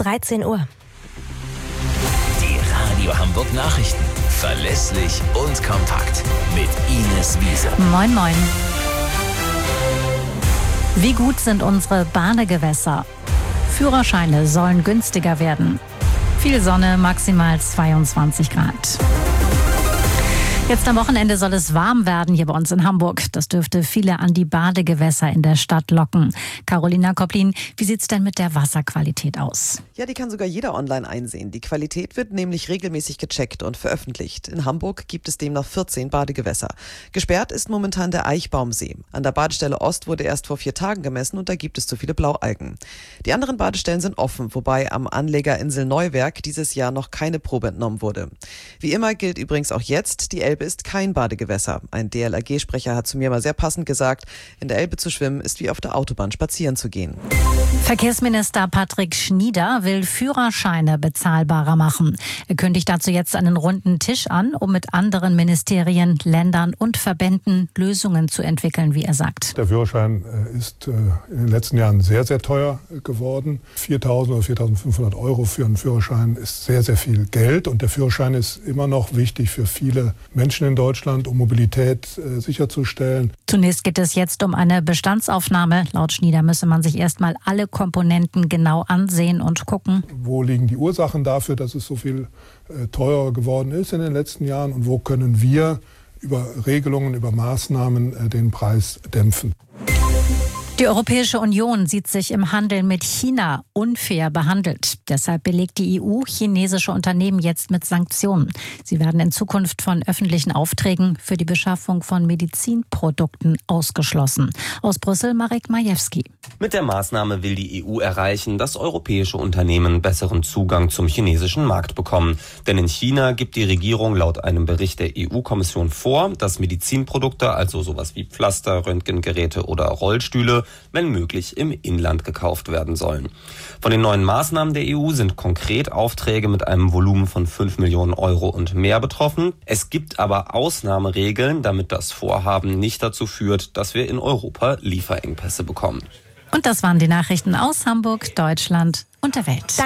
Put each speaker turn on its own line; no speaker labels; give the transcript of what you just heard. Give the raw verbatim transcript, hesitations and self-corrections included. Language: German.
dreizehn Uhr.
Die Radio Hamburg Nachrichten. Verlässlich und kompakt. Mit Ines Wiese.
Moin, moin. Wie gut sind unsere Badegewässer? Führerscheine sollen günstiger werden. Viel Sonne, maximal zweiundzwanzig Grad. Jetzt am Wochenende soll es warm werden hier bei uns in Hamburg. Das dürfte viele an die Badegewässer in der Stadt locken. Carolina Koplin, wie sieht's denn mit der Wasserqualität aus?
Ja, die kann sogar jeder online einsehen. Die Qualität wird nämlich regelmäßig gecheckt und veröffentlicht. In Hamburg gibt es demnach vierzehn Badegewässer. Gesperrt ist momentan der Eichbaumsee. An der Badestelle Ost wurde erst vor vier Tagen gemessen und da gibt es zu viele Blaualgen. Die anderen Badestellen sind offen, wobei am Anleger Insel Neuwerk dieses Jahr noch keine Probe entnommen wurde. Wie immer gilt übrigens auch jetzt, die Elbe ist kein Badegewässer. Ein D L R G-Sprecher hat zu mir mal sehr passend gesagt, in der Elbe zu schwimmen ist wie auf der Autobahn spazieren zu gehen.
Verkehrsminister Patrick Schnieder will Führerscheine bezahlbarer machen. Er kündigt dazu jetzt einen runden Tisch an, um mit anderen Ministerien, Ländern und Verbänden Lösungen zu entwickeln, wie er sagt.
Der Führerschein ist in den letzten Jahren sehr, sehr teuer geworden. viertausend oder viertausendfünfhundert Euro für einen Führerschein ist sehr, sehr viel Geld. Und der Führerschein ist immer noch wichtig für viele Menschen in Deutschland, um Mobilität äh, sicherzustellen.
Zunächst geht es jetzt um eine Bestandsaufnahme. Laut Schnieder müsse man sich erstmal alle Komponenten genau ansehen und gucken.
Wo liegen die Ursachen dafür, dass es so viel äh, teurer geworden ist in den letzten Jahren? Und wo können wir über Regelungen, über Maßnahmen äh, den Preis dämpfen?
Die Europäische Union sieht sich im Handel mit China unfair behandelt. Deshalb belegt die E U chinesische Unternehmen jetzt mit Sanktionen. Sie werden in Zukunft von öffentlichen Aufträgen für die Beschaffung von Medizinprodukten ausgeschlossen. Aus Brüssel Marek Majewski.
Mit der Maßnahme will die E U erreichen, dass europäische Unternehmen besseren Zugang zum chinesischen Markt bekommen. Denn in China gibt die Regierung laut einem Bericht der E U-Kommission vor, dass Medizinprodukte, also sowas wie Pflaster, Röntgengeräte oder Rollstühle, wenn möglich im Inland gekauft werden sollen. Von den neuen Maßnahmen der E U sind konkret Aufträge mit einem Volumen von fünf Millionen Euro und mehr betroffen. Es gibt aber Ausnahmeregeln, damit das Vorhaben nicht dazu führt, dass wir in Europa Lieferengpässe bekommen.
Und das waren die Nachrichten aus Hamburg, Deutschland und der Welt.